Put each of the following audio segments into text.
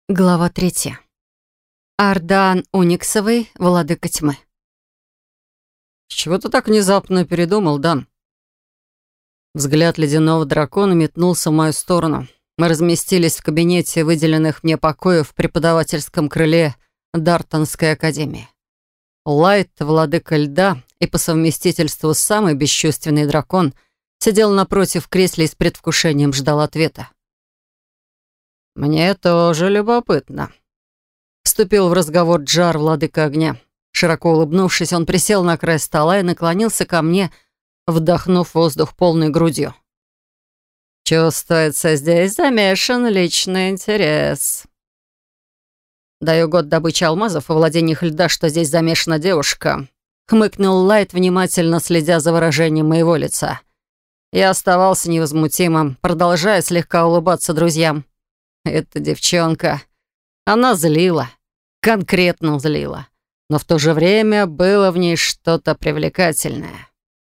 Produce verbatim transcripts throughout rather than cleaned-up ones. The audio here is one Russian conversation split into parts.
Глава третья. Ардан Униксовый, владыка тьмы. «С чего ты так внезапно передумал, Дан?» Взгляд ледяного дракона метнулся в мою сторону. Мы разместились в кабинете выделенных мне покоев в преподавательском крыле Дартонской академии. Лайт, владыка льда и по совместительству самый бесчувственный дракон, сидел напротив в кресле и с предвкушением ждал ответа. «Мне тоже любопытно», — вступил в разговор Джар, владыка огня. Широко улыбнувшись, он присел на край стола и наклонился ко мне, вдохнув воздух полной грудью. «Чувствуется, здесь замешан личный интерес». «Даю год добычи алмазов и владениях льда, что здесь замешана девушка», — хмыкнул Лайт, внимательно следя за выражением моего лица. Я оставался невозмутимым, продолжая слегка улыбаться друзьям. Эта девчонка, она злила, конкретно злила, но в то же время было в ней что-то привлекательное.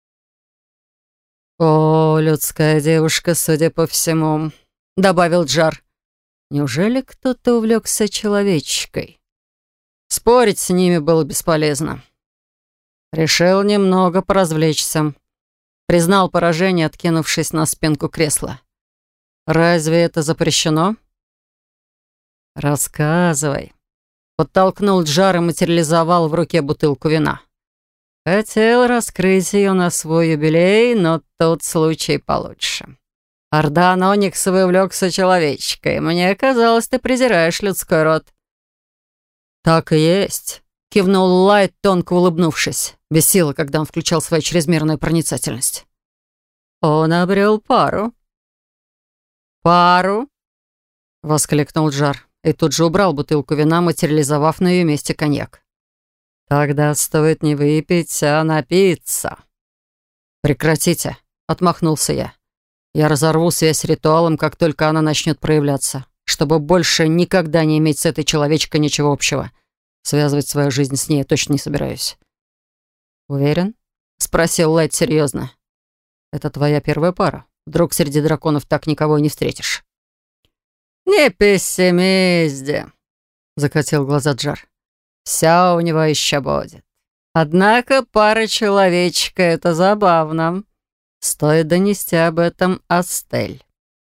«О, людская девушка, судя по всему», — добавил Джар. «Неужели кто-то увлекся человечкой?» Спорить с ними было бесполезно. Решил немного поразвлечься. Признал поражение, откинувшись на спинку кресла. «Разве это запрещено?» «Рассказывай», — подтолкнул Джар и материализовал в руке бутылку вина. «Хотел раскрыть ее на свой юбилей, но тут случай получше. Ардан Ониксовый увлекся человечкой. Мне казалось, ты презираешь людской род». «Так и есть», — кивнул Лайт, тонко улыбнувшись. Бесило, когда он включал свою чрезмерную проницательность. «Он обрел пару». «Пару?» — воскликнул Джар. И тут же убрал бутылку вина, материализовав на ее месте коньяк. «Тогда стоит не выпить, а напиться». «Прекратите», — отмахнулся я. «Я разорву связь с ритуалом, как только она начнет проявляться, чтобы больше никогда не иметь с этой человечкой ничего общего. Связывать свою жизнь с ней я точно не собираюсь». «Уверен?» — спросил Лайт серьезно. «Это твоя первая пара. Вдруг среди драконов так никого и не встретишь». «Не пессимизди», — закатил глаза Джар. «Все у него еще будет. Однако пара человечка — это забавно. Стоит донести об этом Астель».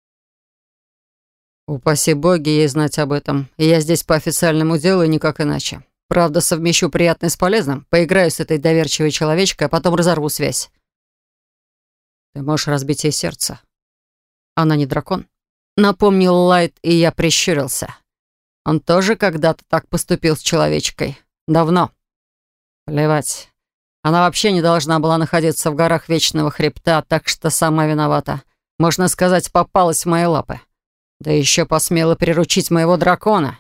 «Упаси боги ей знать об этом. И я здесь по официальному делу и никак иначе. Правда, совмещу приятное с полезным, поиграю с этой доверчивой человечкой, а потом разорву связь». «Ты можешь разбить ей сердце. Она не дракон». Напомнил Лайт, и я прищурился. Он тоже когда-то так поступил с человечкой. Давно. Плевать. Она вообще не должна была находиться в горах Вечного Хребта, так что сама виновата. Можно сказать, попалась в мои лапы. Да еще посмела приручить моего дракона.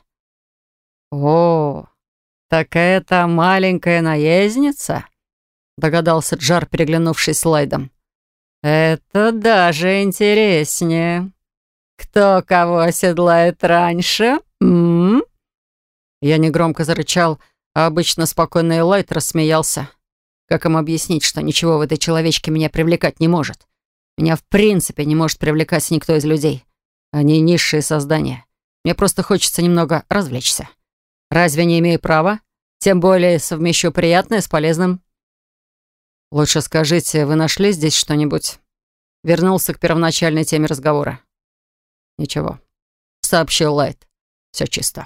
«О, такая-то маленькая наездница?» Догадался Джар, переглянувшись с Лайдом. «Это даже интереснее. Кто кого оседлает раньше? М-м-м?» Я негромко зарычал, а обычно спокойный Лайт рассмеялся. Как им объяснить, что ничего в этой человечке меня привлекать не может? Меня в принципе не может привлекать никто из людей. Они низшие создания. Мне просто хочется немного развлечься. Разве не имею права? Тем более совмещу приятное с полезным. «Лучше скажите, вы нашли здесь что-нибудь?» Вернулся к первоначальной теме разговора. «Ничего», — сообщил Лайт. «Все чисто».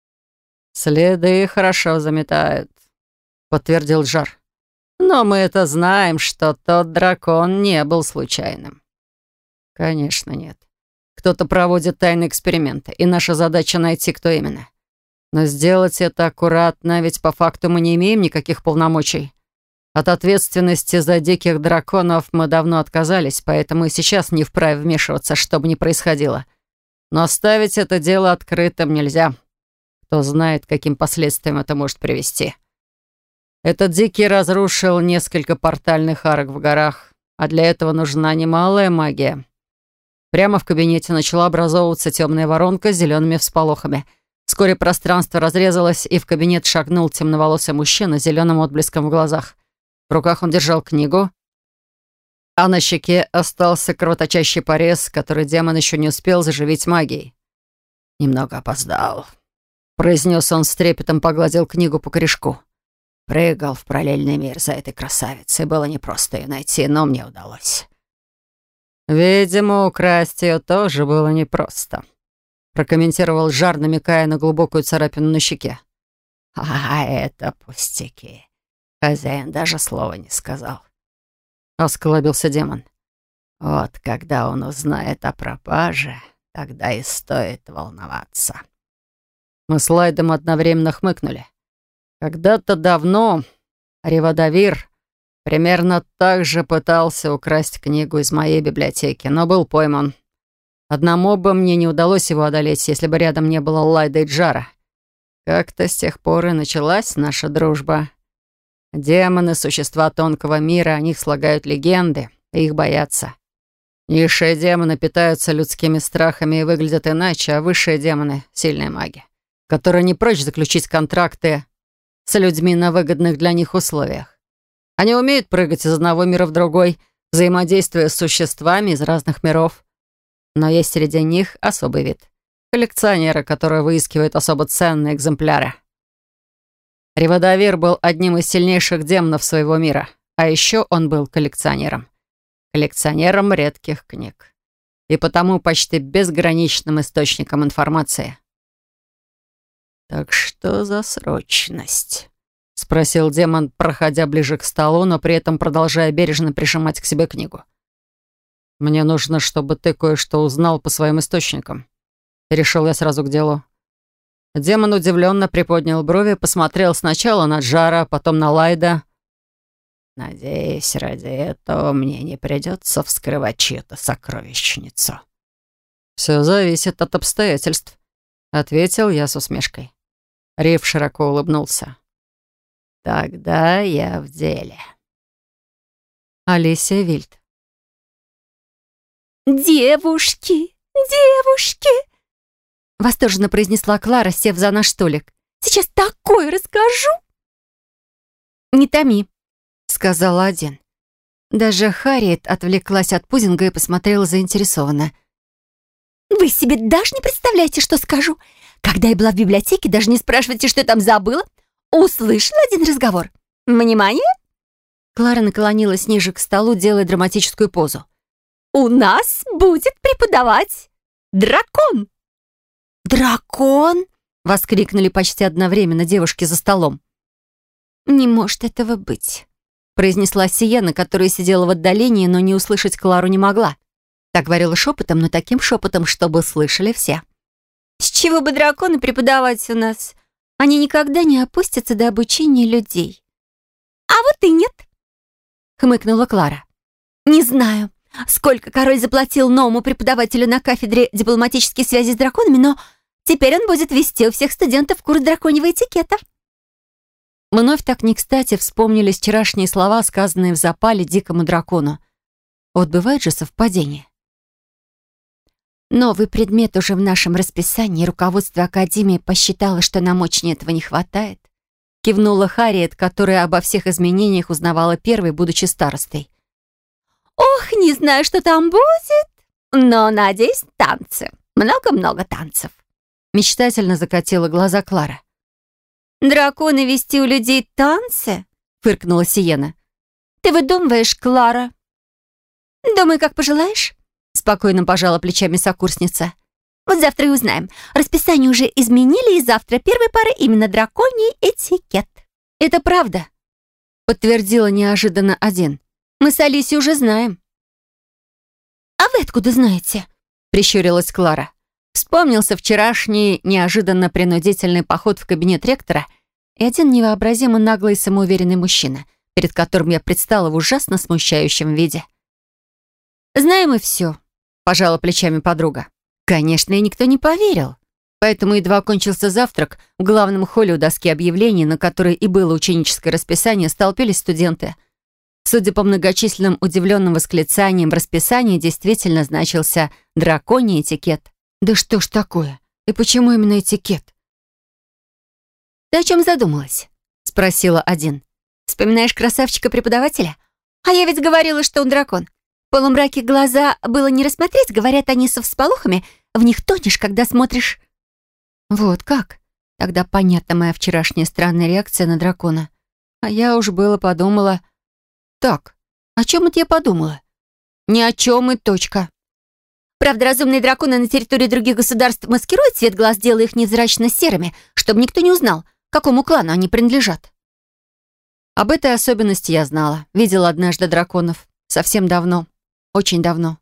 «Следы хорошо заметают», — подтвердил Джар. «Но мы это знаем, что тот дракон не был случайным». «Конечно нет. Кто-то проводит тайные эксперименты, и наша задача найти, кто именно. Но сделать это аккуратно, ведь по факту мы не имеем никаких полномочий. От ответственности за диких драконов мы давно отказались, поэтому и сейчас не вправе вмешиваться, что бы ни происходило. Но оставить это дело открытым нельзя. Кто знает, к каким последствиям это может привести. Этот дикий разрушил несколько портальных арок в горах, а для этого нужна немалая магия. Прямо в кабинете начала образовываться темная воронка с зелеными всполохами. Вскоре пространство разрезалось, и в кабинет шагнул темноволосый мужчина с зеленым отблеском в глазах. В руках он держал книгу, а на щеке остался кровоточащий порез, который демон еще не успел заживить магией. «Немного опоздал», произнес он с трепетом, погладил книгу по корешку. «Прыгал в параллельный мир за этой красавицей. Было непросто ее найти, но мне удалось». «Видимо, украсть ее тоже было непросто», — прокомментировал Жар, намекая на глубокую царапину на щеке. «А это пустяки. Хозяин даже слова не сказал», — осклабился демон. «Вот когда он узнает о пропаже, тогда и стоит волноваться». Мы с Лайдом одновременно хмыкнули. Когда-то давно Реводавир примерно так же пытался украсть книгу из моей библиотеки, но был пойман. Одному бы мне не удалось его одолеть, если бы рядом не было Лайда и Джара. Как-то с тех пор и началась наша дружба. Демоны — существа тонкого мира, о них слагают легенды, и их боятся. Низшие демоны питаются людскими страхами и выглядят иначе, а высшие демоны — сильные маги, которые не прочь заключить контракты с людьми на выгодных для них условиях. Они умеют прыгать из одного мира в другой, взаимодействуя с существами из разных миров. Но есть среди них особый вид — коллекционеры, которые выискивают особо ценные экземпляры. Реводавир был одним из сильнейших демонов своего мира, а еще он был коллекционером. Коллекционером редких книг. И потому почти безграничным источником информации. «Так что за срочность?» — спросил демон, проходя ближе к столу, но при этом продолжая бережно прижимать к себе книгу. «Мне нужно, чтобы ты кое-что узнал по своим источникам». Перешел я сразу к делу. Демон удивленно приподнял брови, посмотрел сначала на Джара, потом на Лайда. «Надеюсь, ради этого мне не придется вскрывать чью-то сокровищницу». «Все зависит от обстоятельств», — ответил я с усмешкой. Риф широко улыбнулся. «Тогда я в деле». Алисия Вильд. «Девушки, девушки!» — восторженно произнесла Клара, сев за наш столик. «Сейчас такое расскажу!» «Не томи», — сказала один. Даже Харриет отвлеклась от пудинга и посмотрела заинтересованно. «Вы себе даже не представляете, что скажу. Когда я была в библиотеке, даже не спрашивайте, что я там забыла, услышала один разговор. Внимание!» Клара наклонилась ниже к столу, делая драматическую позу. «У нас будет преподавать дракон!» «Дракон?» — воскликнули почти одновременно девушки за столом. «Не может этого быть», — произнесла Сиена, которая сидела в отдалении, но не услышать Клару не могла. Так говорила шепотом, но таким шепотом, чтобы слышали все. «С чего бы драконы преподавать у нас? Они никогда не опустятся до обучения людей». «А вот и нет», — хмыкнула Клара. «Не знаю, сколько король заплатил новому преподавателю на кафедре дипломатической связи с драконами, но теперь он будет вести у всех студентов курс драконьего этикета». Вновь так не кстати вспомнились вчерашние слова, сказанные в запале дикому дракону. Вот бывает же совпадение. Новый предмет уже в нашем расписании, руководство Академии посчитало, что нам очень этого не хватает. Кивнула Харриет, которая обо всех изменениях узнавала первой, будучи старостой. «Ох, не знаю, что там будет, но, надеюсь, танцы. Много-много танцев». Мечтательно закатила глаза Клара. «Драконы вести у людей танцы?» — фыркнула Сиена. «Ты выдумываешь, Клара?» «Думай, как пожелаешь», — спокойно пожала плечами сокурсница. «Вот завтра и узнаем. Расписание уже изменили, и завтра первая пара именно драконий этикет». «Это правда», — подтвердила неожиданно один. «Мы с Алисией уже знаем». «А вы откуда знаете?» — прищурилась Клара. Вспомнился вчерашний неожиданно принудительный поход в кабинет ректора и один невообразимо наглый и самоуверенный мужчина, перед которым я предстала в ужасно смущающем виде. «Знаем и все», — пожала плечами подруга. Конечно, и никто не поверил. Поэтому едва кончился завтрак, в главном холле у доски объявлений, на которой и было ученическое расписание, столпились студенты. Судя по многочисленным удивленным восклицаниям, в расписании действительно значился драконий этикет. Да что ж такое? И почему именно этикет? «Ты о чем задумалась?» — спросила один. «Вспоминаешь красавчика-преподавателя? А я ведь говорила, что он дракон. В полумраке глаза было не рассмотреть, говорят они со всполохами. В них тонешь, когда смотришь». «Вот как?» Тогда понятна моя вчерашняя странная реакция на дракона. А я уж было подумала... Так, о чем это я подумала? Ни о чем и точка. Правда, разумные драконы на территории других государств маскируют цвет глаз, делая их невзрачно серыми, чтобы никто не узнал, к какому клану они принадлежат. Об этой особенности я знала. Видела однажды драконов. Совсем давно. Очень давно.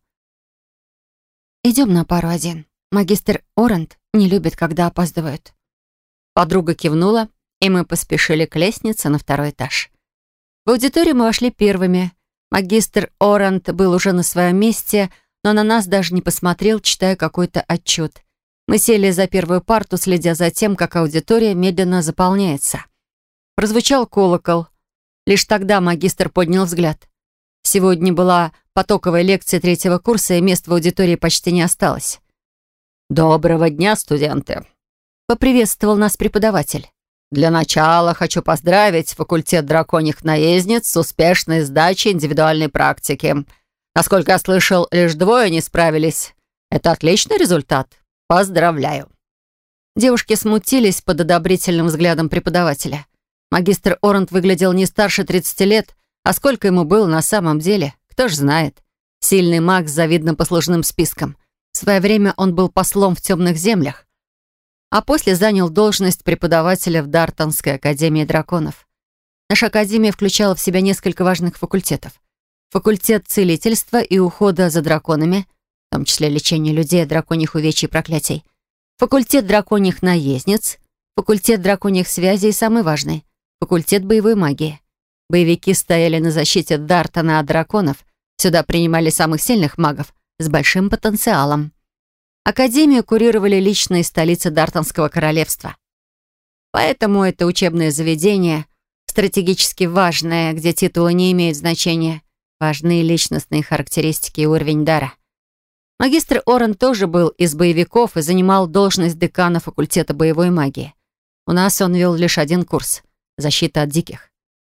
«Идем на пару один. Магистр Орант не любит, когда опаздывают». Подруга кивнула, и мы поспешили к лестнице на второй этаж. В аудиторию мы вошли первыми. Магистр Орант был уже на своем месте, но на нас даже не посмотрел, читая какой-то отчет. Мы сели за первую парту, следя за тем, как аудитория медленно заполняется. Прозвучал колокол. Лишь тогда магистр поднял взгляд. Сегодня была потоковая лекция третьего курса, и мест в аудитории почти не осталось. «Доброго дня, студенты!» — поприветствовал нас преподаватель. «Для начала хочу поздравить факультет драконьих наездниц с успешной сдачей индивидуальной практики. Насколько я слышал, лишь двое не справились. Это отличный результат. Поздравляю!» Девушки смутились под одобрительным взглядом преподавателя. Магистр Орант выглядел не старше тридцати лет, а сколько ему было на самом деле, кто ж знает. Сильный маг с завидным послужным списком. В свое время он был послом в темных землях, а после занял должность преподавателя в Дартонской академии драконов. Наша академия включала в себя несколько важных факультетов. Факультет целительства и ухода за драконами, в том числе лечения людей от драконьих увечий и проклятий. Факультет драконьих наездниц, факультет драконьих связей и, самый важный, факультет боевой магии. Боевики стояли на защите Дартона от драконов. Сюда принимали самых сильных магов с большим потенциалом. Академию курировали лично из столицы Дартонского королевства. Поэтому это учебное заведение стратегически важное, где титулы не имеют значения. Важны личностные характеристики и уровень дара. Магистр Оран тоже был из боевиков и занимал должность декана факультета боевой магии. У нас он вел лишь один курс — защита от диких.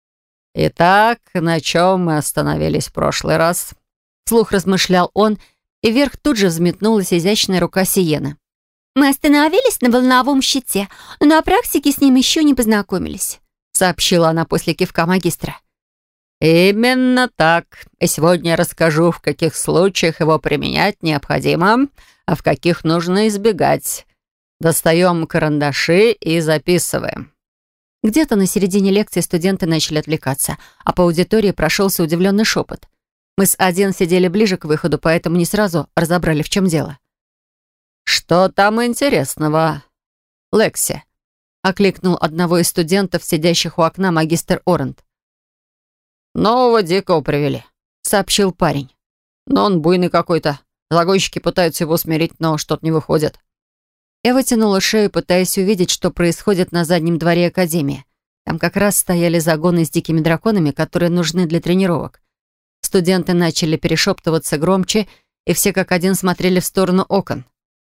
«Итак, на чем мы остановились в прошлый раз?» Вслух размышлял он, и вверх тут же взметнулась изящная рука Сиены. «Мы остановились на волновом щите, но на практике с ним еще не познакомились», сообщила она после кивка магистра. «Именно так. И сегодня я расскажу, в каких случаях его применять необходимо, а в каких нужно избегать. Достаем карандаши и записываем». Где-то на середине лекции студенты начали отвлекаться, а по аудитории прошелся удивленный шепот. Мы с Один сидели ближе к выходу, поэтому не сразу разобрали, в чем дело. «Что там интересного, Лекси?» — окликнул одного из студентов, сидящих у окна, магистр Орант. «Нового дикого привели», — сообщил парень. «Но он буйный какой-то. Загонщики пытаются его смирить, но что-то не выходит». Я вытянула шею, пытаясь увидеть, что происходит на заднем дворе академии. Там как раз стояли загоны с дикими драконами, которые нужны для тренировок. Студенты начали перешептываться громче, и все как один смотрели в сторону окон.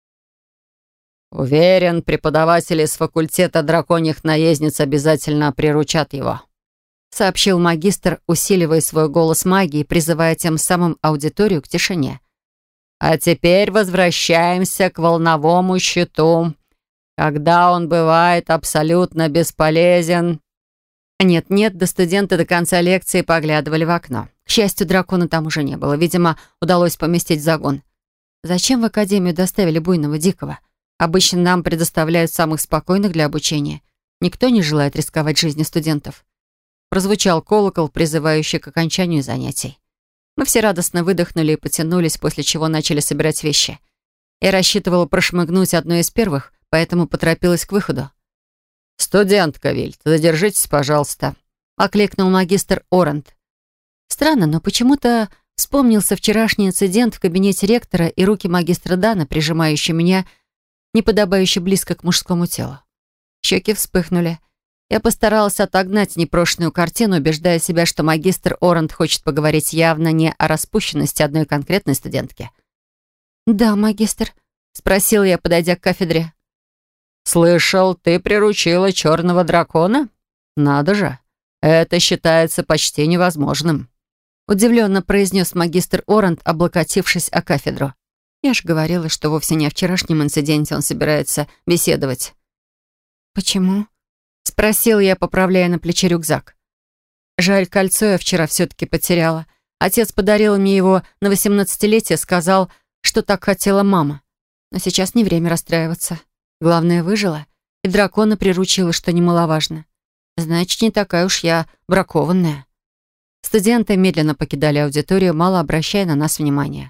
«Уверен, преподаватели с факультета драконьих наездниц обязательно приручат его», сообщил магистр, усиливая свой голос магии, призывая тем самым аудиторию к тишине. «А теперь возвращаемся к волновому щиту. Когда он бывает абсолютно бесполезен...» Нет-нет, до студенты до конца лекции поглядывали в окно. К счастью, дракона там уже не было. Видимо, удалось поместить в загон. Зачем в академию доставили буйного дикого? Обычно нам предоставляют самых спокойных для обучения. Никто не желает рисковать жизнью студентов. Прозвучал колокол, призывающий к окончанию занятий. Мы все радостно выдохнули и потянулись, после чего начали собирать вещи. Я рассчитывала прошмыгнуть одной из первых, поэтому поторопилась к выходу. «Студентка Вильт, задержитесь, пожалуйста», — окликнул магистр Орант. Странно, но почему-то вспомнился вчерашний инцидент в кабинете ректора и руки магистра Дана, прижимающие меня неподобающе близко к мужскому телу. Щеки вспыхнули. Я постаралась отогнать непрошенную картину, убеждая себя, что магистр Орант хочет поговорить явно не о распущенности одной конкретной студентки. «Да, магистр», — спросила я, подойдя к кафедре. «Слышал, ты приручила черного дракона? Надо же, это считается почти невозможным», — удивленно произнес магистр Орант, облокотившись о кафедру. Я же говорила, что вовсе не о вчерашнем инциденте он собирается беседовать. «Почему?» — спросил я, поправляя на плече рюкзак. Жаль, кольцо я вчера все-таки потеряла. Отец подарил мне его на восемнадцатилетие, сказал, что так хотела мама. Но сейчас не время расстраиваться. Главное, выжила, и дракона приручила, что немаловажно. Значит, не такая уж я бракованная. Студенты медленно покидали аудиторию, мало обращая на нас внимания.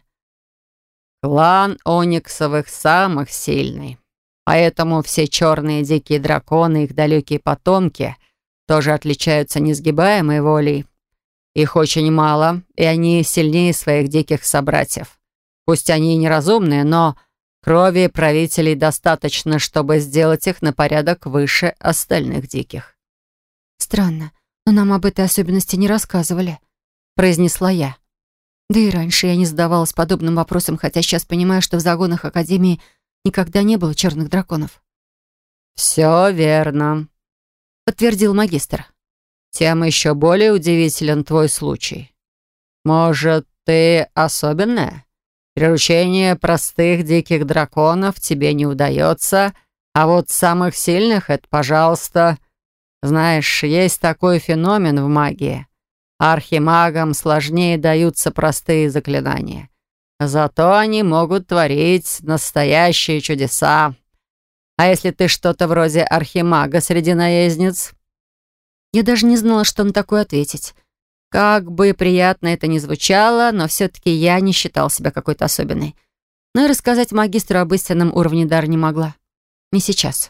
Клан Ониксовых самых сильный. Поэтому все черные дикие драконы, их далекие потомки, тоже отличаются несгибаемой волей. Их очень мало, и они сильнее своих диких собратьев. Пусть они и неразумные, но крови правителей достаточно, чтобы сделать их на порядок выше остальных диких. «Странно, но нам об этой особенности не рассказывали», — произнесла я. Да и раньше я не задавалась подобным вопросом, хотя сейчас понимаю, что в загонах Академии никогда не было черных драконов. «Все верно», — подтвердил магистр. «Тем еще более удивителен твой случай. Может, ты особенная? Приручение простых диких драконов тебе не удается, а вот самых сильных — это, пожалуйста. Знаешь, есть такой феномен в магии. Архимагам сложнее даются простые заклинания. Зато они могут творить настоящие чудеса. А если ты что-то вроде архимага среди наездниц?» Я даже не знала, что на такое ответить. Как бы приятно это ни звучало, но все-таки я не считала себя какой-то особенной. Но и рассказать магистру об истинном уровне дара не могла. Не сейчас.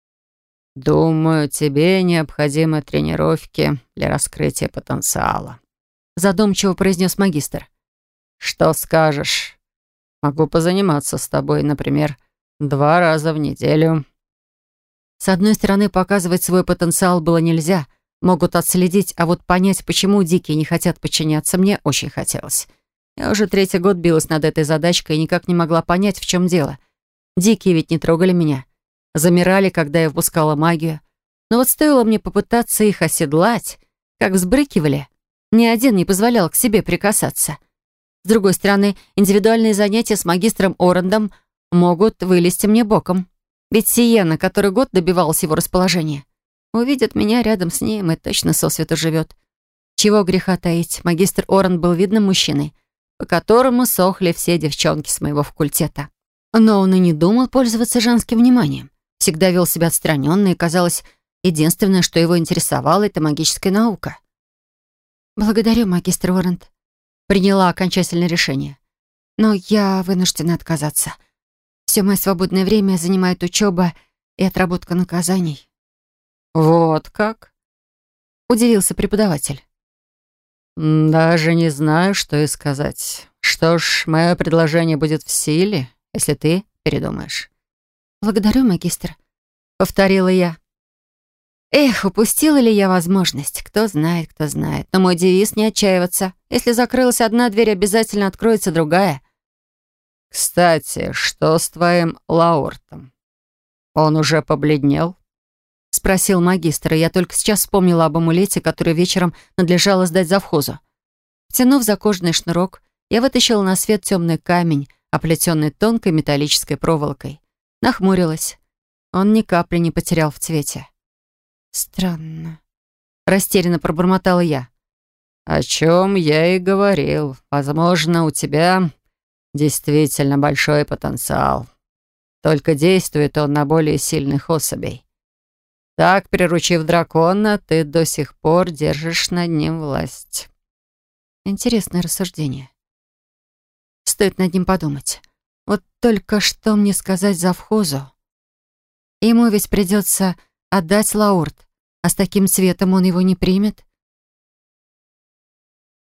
«Думаю, тебе необходимы тренировки для раскрытия потенциала», задумчиво произнес магистр. «Что скажешь? Могу позаниматься с тобой, например, два раза в неделю». С одной стороны, показывать свой потенциал было нельзя, могут отследить, а вот понять, почему дикие не хотят подчиняться, мне очень хотелось. Я уже третий год билась над этой задачкой и никак не могла понять, в чем дело. Дикие ведь не трогали меня. Замирали, когда я впускала магию. Но вот стоило мне попытаться их оседлать, как взбрыкивали. Ни один не позволял к себе прикасаться. С другой стороны, индивидуальные занятия с магистром Орандом могут вылезти мне боком. Ведь Сиена, который год добивалась его расположения, увидит меня рядом с ним и точно сосвету живет. Чего греха таить, магистр Оранд был видным мужчиной, по которому сохли все девчонки с моего факультета. Но он и не думал пользоваться женским вниманием. Всегда вел себя отстраненно, и, казалось, единственное, что его интересовало, это магическая наука. «Благодарю, магистр Оранд», — приняла окончательное решение. «Но я вынуждена отказаться. Все мое свободное время занимает учеба и отработка наказаний». «Вот как?» — удивился преподаватель. «Даже не знаю, что и сказать. Что ж, мое предложение будет в силе, если ты передумаешь». «Благодарю, магистр», — повторила я. Эх, упустила ли я возможность? Кто знает, кто знает. Но мой девиз — не отчаиваться. Если закрылась одна дверь, обязательно откроется другая. «Кстати, что с твоим Лаортом? Он уже побледнел?» — спросил магистр, и я только сейчас вспомнила об амулете, который вечером надлежало сдать завхозу. Втянув за кожаный шнурок, я вытащила на свет темный камень, оплетенный тонкой металлической проволокой. Нахмурилась. Он ни капли не потерял в цвете. «Странно», — растерянно пробормотала я. «О чем я и говорил. Возможно, у тебя действительно большой потенциал. Только действует он на более сильных особей. Так, приручив дракона, ты до сих пор держишь над ним власть». Интересное рассуждение. Стоит над ним подумать. Вот только что мне сказать завхозу? Ему ведь придется отдать Лаурт, а с таким цветом он его не примет.